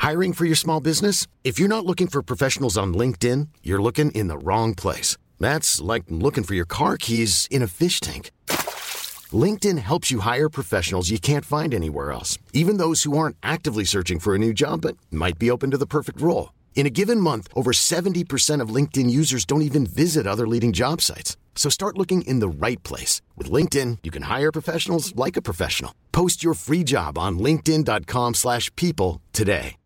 Hiring for your small business? If you're not looking for professionals on LinkedIn, you're looking in the wrong place. That's like looking for your car keys in a fish tank. LinkedIn helps you hire professionals you can't find anywhere else, even those who aren't actively searching for a new job but might be open to the perfect role. In a given month, over 70% of LinkedIn users don't even visit other leading job sites. So start looking in the right place. With LinkedIn, you can hire professionals like a professional. Post your free job on linkedin.com/people today.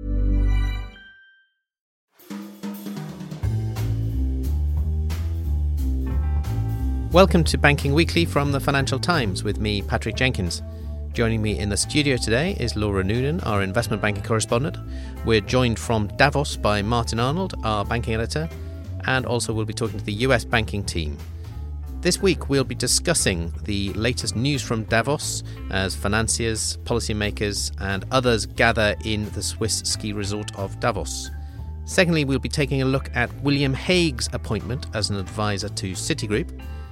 Welcome to Banking Weekly from the Financial Times with me, Patrick Jenkins. Joining me in the studio today is Laura Noonan, our investment banking correspondent. We're joined from Davos by Martin Arnold, our banking editor, and also we'll be talking to the US banking team. This week we'll be discussing the latest news from Davos as financiers, policymakers and others gather in the Swiss ski resort of Davos. Secondly, we'll be taking a look at William Hague's appointment as an advisor to Citigroup.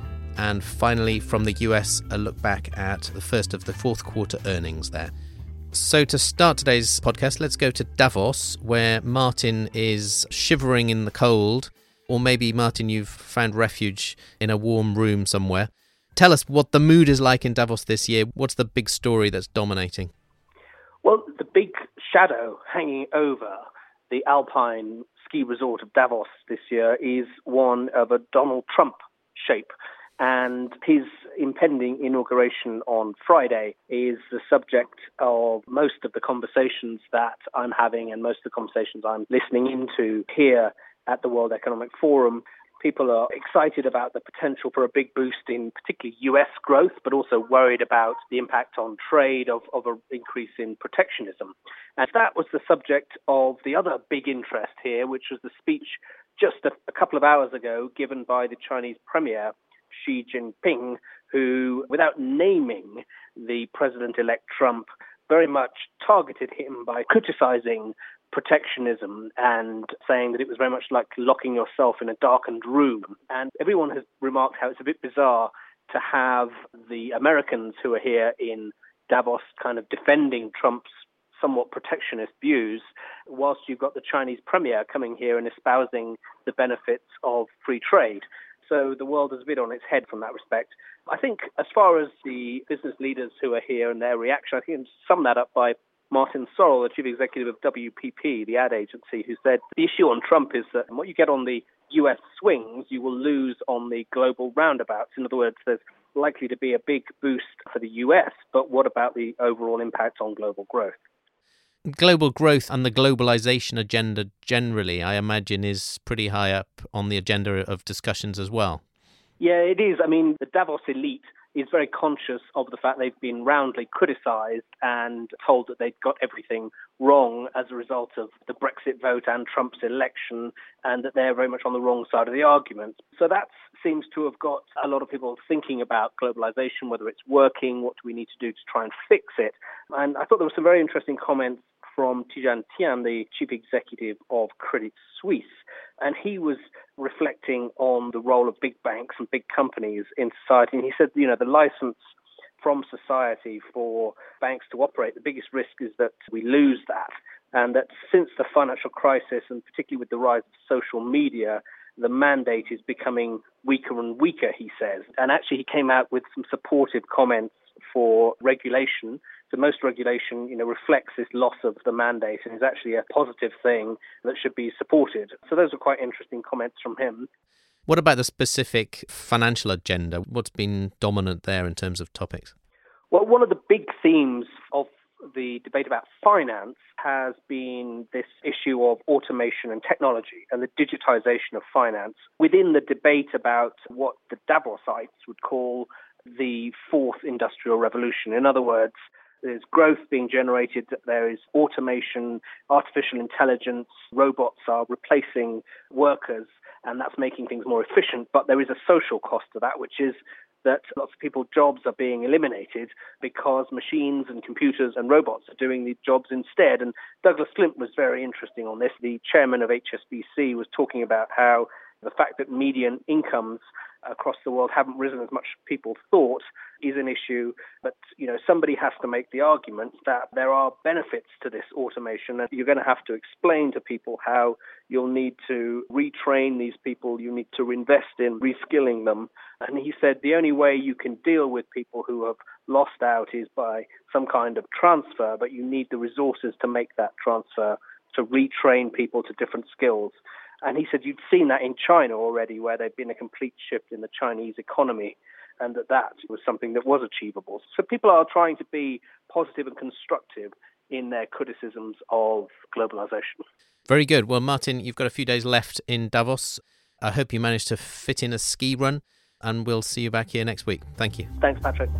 And finally, from the US, a look back at the first of the fourth quarter earnings there. So to start today's podcast, let's go to Davos, where Martin is shivering in the cold. Or maybe, Martin, you've found refuge in a warm room somewhere. Tell us what the mood is like in Davos this year. What's the big story that's dominating? Well, the big shadow hanging over the alpine ski resort of Davos this year is one of a Donald Trump shape. And his impending inauguration on Friday is the subject of most of the conversations that I'm having and most of the conversations I'm listening into here at the World Economic Forum. People are excited about the potential for a big boost in particularly US growth, but also worried about the impact on trade of an increase in protectionism. And that was the subject of the other big interest here, which was the speech just a couple of hours ago given by the Chinese Premier, Xi Jinping, who, without naming the president-elect Trump, very much targeted him by criticizing protectionism and saying that it was very much like locking yourself in a darkened room. And everyone has remarked how it's a bit bizarre to have the Americans who are here in Davos kind of defending Trump's somewhat protectionist views, whilst you've got the Chinese Premier coming here and espousing the benefits of free trade. So the world is a bit on its head from that respect. I think as far as the business leaders who are here and their reaction, I think I can sum that up by Martin Sorrell, the chief executive of WPP, the ad agency, who said the issue on Trump is that what you get on the US swings, you will lose on the global roundabouts. In other words, there's likely to be a big boost for the US, but what about the overall impact on global growth? Global growth and the globalization agenda generally, I imagine, is pretty high up on the agenda of discussions as well. Yeah, it is. I mean, the Davos elite is very conscious of the fact they've been roundly criticized and told that they'd got everything wrong as a result of the Brexit vote and Trump's election, and that they're very much on the wrong side of the argument. So that seems to have got a lot of people thinking about globalization, whether it's working, what do we need to do to try and fix it. And I thought there were some very interesting comments from Tidjane Thiam, the chief executive of Credit Suisse. And he was reflecting on the role of big banks and big companies in society. And he said, the license from society for banks to operate, the biggest risk is that we lose that. And that since the financial crisis, and particularly with the rise of social media, the mandate is becoming weaker and weaker, he says. And actually, he came out with some supportive comments for regulation. So most regulation, reflects this loss of the mandate and is actually a positive thing that should be supported. So those are quite interesting comments from him. What about the specific financial agenda? What's been dominant there in terms of topics? Well, one of the big themes of the debate about finance has been this issue of automation and technology and the digitization of finance within the debate about what the Davosites would call the fourth industrial revolution. In other words, there's growth being generated, there is automation, artificial intelligence, robots are replacing workers, and that's making things more efficient. But there is a social cost to that, which is that lots of people's jobs are being eliminated because machines and computers and robots are doing these jobs instead. And Douglas Flint was very interesting on this. The chairman of HSBC was talking about how The fact that median incomes across the world haven't risen as much as people thought is an issue. But, somebody has to make the argument that there are benefits to this automation, and you're going to have to explain to people how you'll need to retrain these people, you need to invest in reskilling them. And he said the only way you can deal with people who have lost out is by some kind of transfer, but you need the resources to make that transfer, to retrain people to different skills. And he said you'd seen that in China already, where there'd been a complete shift in the Chinese economy, and that was something that was achievable. So people are trying to be positive and constructive in their criticisms of globalization. Very good. Well, Martin, you've got a few days left in Davos. I hope you manage to fit in a ski run, and we'll see you back here next week. Thank you. Thanks, Patrick.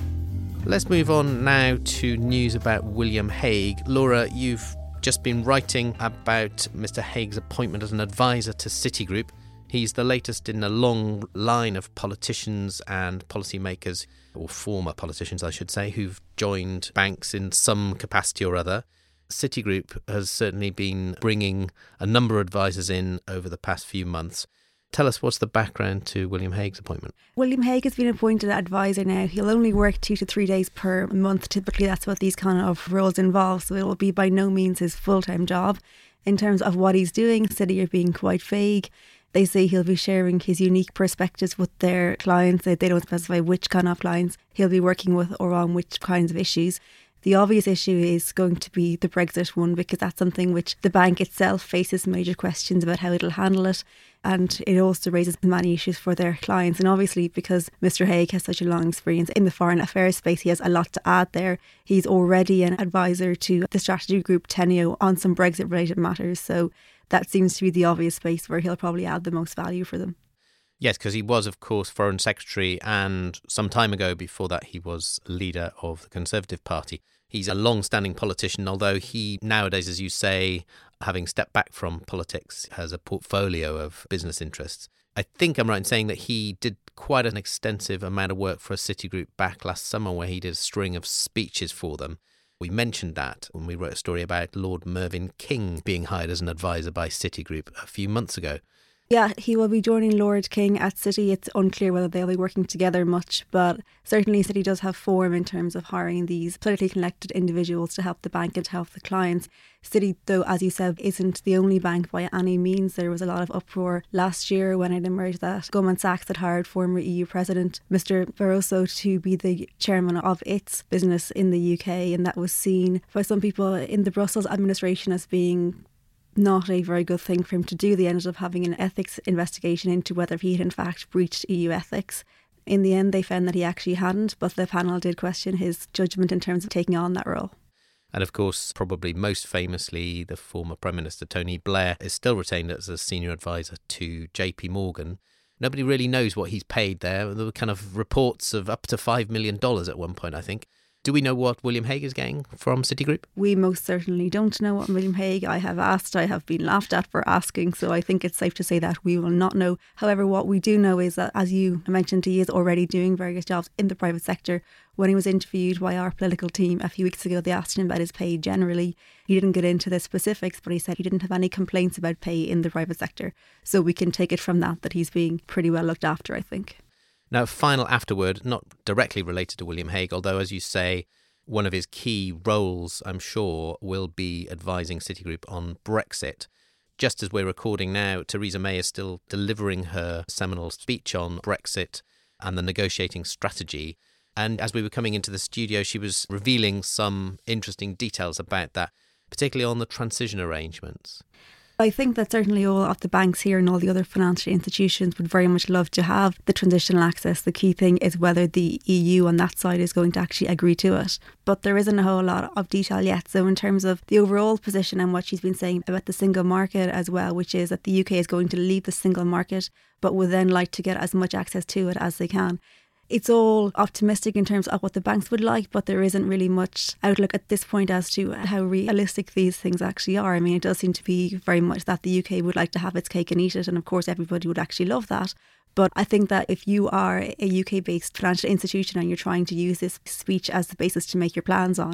Let's move on now to news about William Hague. Laura, you've just been writing about Mr. Hague's appointment as an advisor to Citigroup. He's the latest in a long line of politicians and policymakers, or former politicians, I should say, who've joined banks in some capacity or other. Citigroup has certainly been bringing a number of advisors in over the past few months. Tell us, what's the background to William Hague's appointment? William Hague has been appointed advisor now. He'll only work 2 to 3 days per month. Typically, that's what these kind of roles involve. So it will be by no means his full-time job. In terms of what he's doing, Citi are being quite vague. They say he'll be sharing his unique perspectives with their clients. They don't specify which kind of clients he'll be working with or on which kinds of issues. The obvious issue is going to be the Brexit one, because that's something which the bank itself faces major questions about how it'll handle it. And it also raises many issues for their clients. And obviously, because Mr. Hague has such a long experience in the foreign affairs space, he has a lot to add there. He's already an advisor to the strategy group Teneo on some Brexit-related matters. So that seems to be the obvious space where he'll probably add the most value for them. Yes, because he was, of course, Foreign Secretary, and some time ago before that he was leader of the Conservative Party. He's a long-standing politician, although he nowadays, as you say, having stepped back from politics, has a portfolio of business interests. I think I'm right in saying that he did quite an extensive amount of work for Citigroup back last summer, where he did a string of speeches for them. We mentioned that when we wrote a story about Lord Mervyn King being hired as an advisor by Citigroup a few months ago. Yeah, he will be joining Lord King at Citi. It's unclear whether they'll be working together much, but certainly Citi does have form in terms of hiring these politically connected individuals to help the bank and to help the clients. Citi, though, as you said, isn't the only bank by any means. There was a lot of uproar last year when it emerged that Goldman Sachs had hired former EU President Mr. Barroso to be the chairman of its business in the UK, and that was seen by some people in the Brussels administration as being not a very good thing for him to do. They ended up having an ethics investigation into whether he had in fact breached EU ethics. In the end, they found that he actually hadn't, but the panel did question his judgment in terms of taking on that role. And of course, probably most famously, the former Prime Minister Tony Blair is still retained as a senior advisor to JP Morgan. Nobody really knows what he's paid there. There were kind of reports of up to $5 million at one point, I think. Do we know what William Hague is getting from Citigroup? We most certainly don't know what William Hague. I have asked, I have been laughed at for asking, so I think it's safe to say that we will not know. However, what we do know is that, as you mentioned, he is already doing various jobs in the private sector. When he was interviewed by our political team a few weeks ago, they asked him about his pay generally. He didn't get into the specifics, but he said he didn't have any complaints about pay in the private sector. So we can take it from that he's being pretty well looked after, I think. Now, final afterword, not directly related to William Hague, although, as you say, one of his key roles, I'm sure, will be advising Citigroup on Brexit. Just as we're recording now, Theresa May is still delivering her seminal speech on Brexit and the negotiating strategy. And as we were coming into the studio, she was revealing some interesting details about that, particularly on the transition arrangements. I think that certainly all of the banks here and all the other financial institutions would very much love to have the transitional access. The key thing is whether the EU on that side is going to actually agree to it. But there isn't a whole lot of detail yet. So in terms of the overall position and what she's been saying about the single market as well, which is that the UK is going to leave the single market, but would then like to get as much access to it as they can. It's all optimistic in terms of what the banks would like, but there isn't really much outlook at this point as to how realistic these things actually are. I mean, it does seem to be very much that the UK would like to have its cake and eat it, and of course everybody would actually love that. But I think that if you are a UK-based financial institution and you're trying to use this speech as the basis to make your plans on,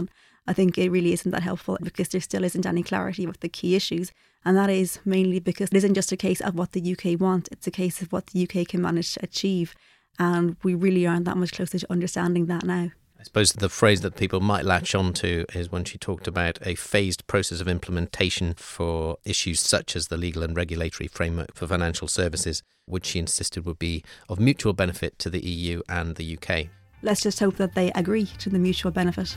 I think it really isn't that helpful because there still isn't any clarity with the key issues. And that is mainly because it isn't just a case of what the UK want, it's a case of what the UK can manage to achieve. And we really aren't that much closer to understanding that now. I suppose the phrase that people might latch on to is when she talked about a phased process of implementation for issues such as the legal and regulatory framework for financial services, which she insisted would be of mutual benefit to the EU and the UK. Let's just hope that they agree to the mutual benefit.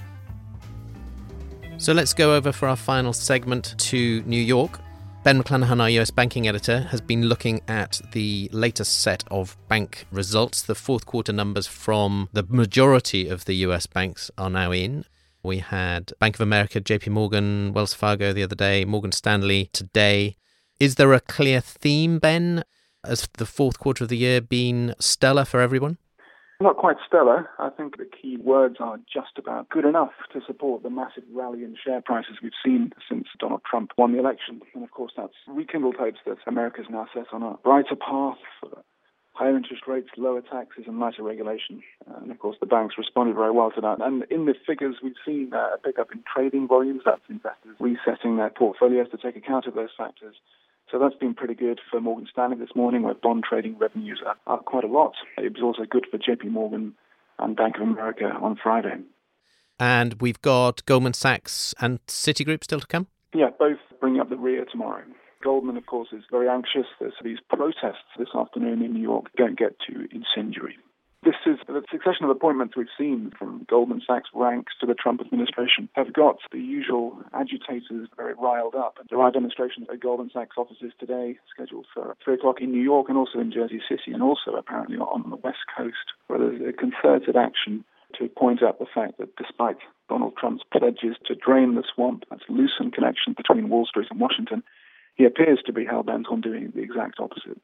So let's go over for our final segment to New York. Ben McClanahan, our US banking editor, has been looking at the latest set of bank results. The fourth quarter numbers from the majority of the US banks are now in. We had Bank of America, JP Morgan, Wells Fargo the other day, Morgan Stanley today. Is there a clear theme, Ben? Has the fourth quarter of the year been stellar for everyone? Not quite stellar. I think the key words are just about good enough to support the massive rally in share prices we've seen since Donald Trump won the election. And of course, that's rekindled hopes that America's now set on a brighter path for higher interest rates, lower taxes and lighter regulation. And of course, the banks responded very well to that. And in the figures, we've seen a pickup in trading volumes. That's investors resetting their portfolios to take account of those factors. So that's been pretty good for Morgan Stanley this morning, where bond trading revenues are up quite a lot. It was also good for JP Morgan and Bank of America on Friday. And we've got Goldman Sachs and Citigroup still to come? Yeah, both bring up the rear tomorrow. Goldman, of course, is very anxious. There's these protests this afternoon in New York don't get too incendiary. This is the succession of appointments we've seen from Goldman Sachs ranks to the Trump administration have got the usual agitators very riled up. There are demonstrations at Goldman Sachs offices today scheduled for 3 o'clock in New York and also in Jersey City and also apparently on the West Coast, where there's a concerted action to point out the fact that despite Donald Trump's pledges to drain the swamp, that's loosen connection between Wall Street and Washington, he appears to be hell-bent on doing the exact opposite.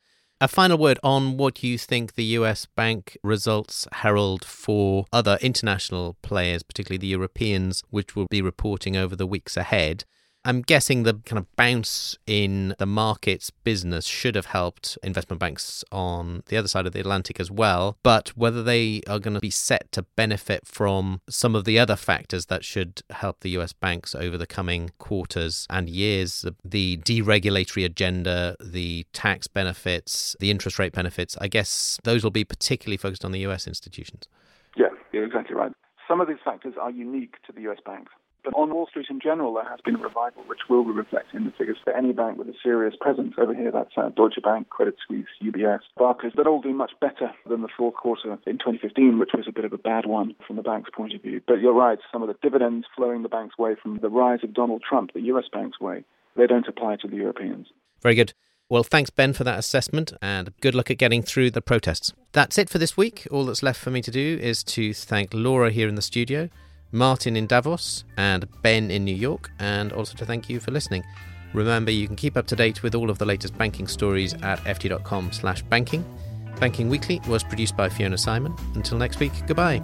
A final word on what you think the US bank results herald for other international players, particularly the Europeans, which will be reporting over the weeks ahead. I'm guessing the kind of bounce in the markets business should have helped investment banks on the other side of the Atlantic as well. But whether they are going to be set to benefit from some of the other factors that should help the US banks over the coming quarters and years, the deregulatory agenda, the tax benefits, the interest rate benefits, I guess those will be particularly focused on the US institutions. Yeah, you're exactly right. Some of these factors are unique to the US banks. But on Wall Street in general, there has been a revival, which will be reflected in the figures for any bank with a serious presence over here. That's Deutsche Bank, Credit Suisse, UBS, Barclays. They're all doing much better than the fourth quarter in 2015, which was a bit of a bad one from the bank's point of view. But you're right, some of the dividends flowing the bank's way from the rise of Donald Trump, the US bank's way, they don't apply to the Europeans. Very good. Well, thanks, Ben, for that assessment, and good luck at getting through the protests. That's it for this week. All that's left for me to do is to thank Laura here in the studio, Martin in Davos, and Ben in New York, and also to thank you for listening. Remember, you can keep up to date with all of the latest banking stories at ft.com/banking. Banking Weekly was produced by Fiona Simon. Until next week, goodbye.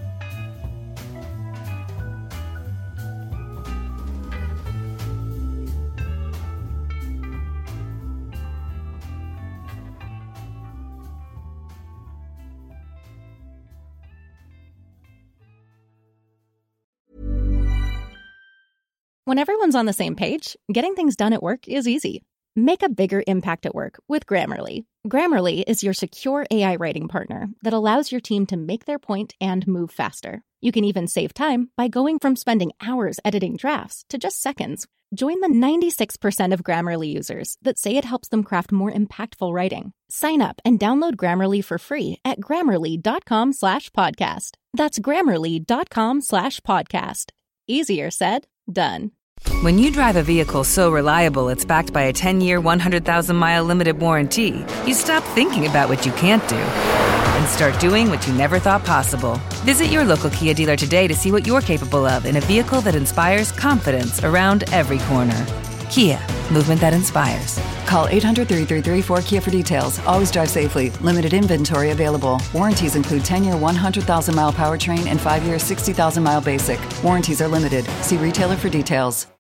When everyone's on the same page, getting things done at work is easy. Make a bigger impact at work with Grammarly. Grammarly is your secure AI writing partner that allows your team to make their point and move faster. You can even save time by going from spending hours editing drafts to just seconds. Join the 96% of Grammarly users that say it helps them craft more impactful writing. Sign up and download Grammarly for free at Grammarly.com/podcast. That's Grammarly.com/podcast. Easier said, done. When you drive a vehicle so reliable it's backed by a 10-year, 100,000-mile limited warranty, you stop thinking about what you can't do and start doing what you never thought possible. Visit your local Kia dealer today to see what you're capable of in a vehicle that inspires confidence around every corner. Kia, movement that inspires. Call 800-333-4KIA for details. Always drive safely. Limited inventory available. Warranties include 10-year 100,000-mile powertrain and 5-year 60,000-mile basic. Warranties are limited. See retailer for details.